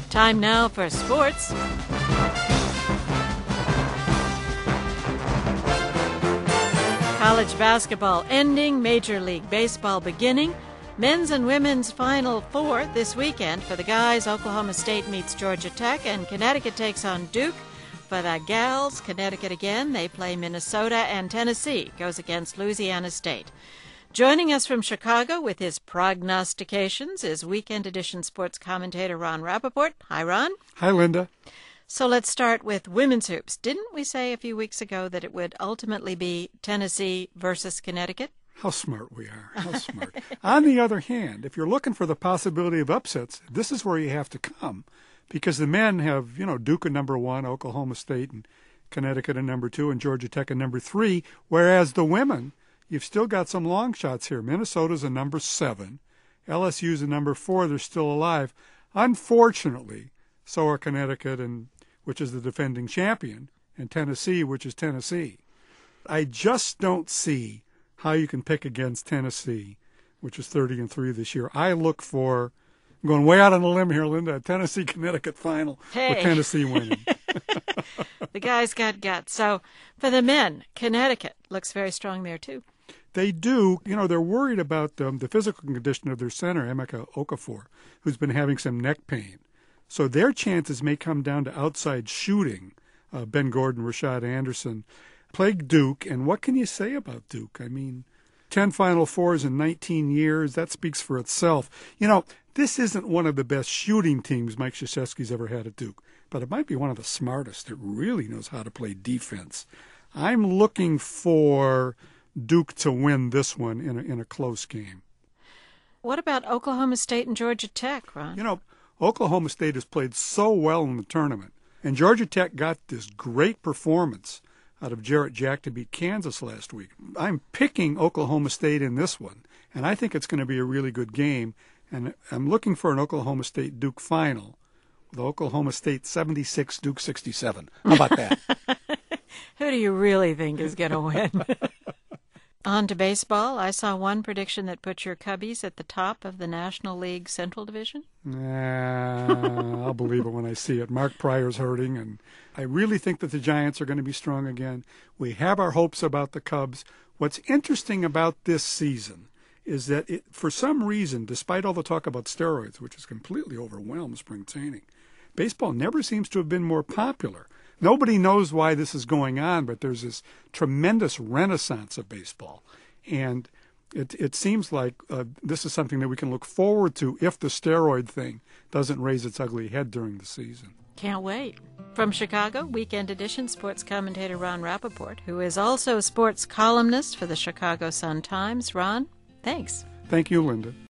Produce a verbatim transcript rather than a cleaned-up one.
Time now for sports. College basketball ending, Major League Baseball beginning. Men's and women's Final Four this weekend. For the guys, Oklahoma State meets Georgia Tech, and Connecticut takes on Duke. For the gals, Connecticut again, they play Minnesota, and Tennessee goes against Louisiana State. Joining us from Chicago with his prognostications is Weekend Edition sports commentator Ron Rappaport. Hi, Ron. Hi, Linda. So let's start with women's hoops. Didn't we say a few weeks ago that it would ultimately be Tennessee versus Connecticut? How smart we are. How smart. On the other hand, if you're looking for the possibility of upsets, this is where you have to come. Because the men have, you know, Duke at number one, Oklahoma State and Connecticut at number two, and Georgia Tech at number three. Whereas the women, you've still got some long shots here. Minnesota's a number seven. L S U's a number four. They're still alive. Unfortunately, so are Connecticut, and which is the defending champion, and Tennessee, which is Tennessee. I just don't see how you can pick against Tennessee, which is thirty and three this year. I look for, I'm going way out on a limb here, Linda, a Tennessee-Connecticut final hey. with Tennessee winning. The guys got guts. So for the men, Connecticut looks very strong there, too. They do. You know, they're worried about um, the physical condition of their center, Emeka Okafor, who's been having some neck pain. So their chances may come down to outside shooting. Uh, Ben Gordon, Rashad Anderson played Duke, and what can you say about Duke? I mean, ten Final Fours in nineteen years, that speaks for itself. You know, this isn't one of the best shooting teams Mike Krzyzewski's ever had at Duke, but it might be one of the smartest that really knows how to play defense. I'm looking for Duke to win this one in a, in a close game. What about Oklahoma State and Georgia Tech, Ron? You know, Oklahoma State has played so well in the tournament, and Georgia Tech got this great performance out of Jarrett Jack to beat Kansas last week. I'm picking Oklahoma State in this one, and I think it's going to be a really good game, and I'm looking for an Oklahoma State-Duke final with Oklahoma State seventy-six, Duke sixty-seven. How about that? Who do you really think is going to win? On to baseball. I saw one prediction that put your Cubbies at the top of the National League Central Division. Nah, I'll believe it when I see it. Mark Pryor's hurting, and I really think that the Giants are going to be strong again. We have our hopes about the Cubs. What's interesting about this season is that it, for some reason, despite all the talk about steroids, which has completely overwhelmed spring training, baseball never seems to have been more popular. Nobody knows why this is going on, but there's this tremendous renaissance of baseball. And it it seems like uh, this is something that we can look forward to if the steroid thing doesn't raise its ugly head during the season. Can't wait. From Chicago, Weekend Edition sports commentator Ron Rappaport, who is also a sports columnist for the Chicago Sun-Times. Ron, thanks. Thank you, Linda.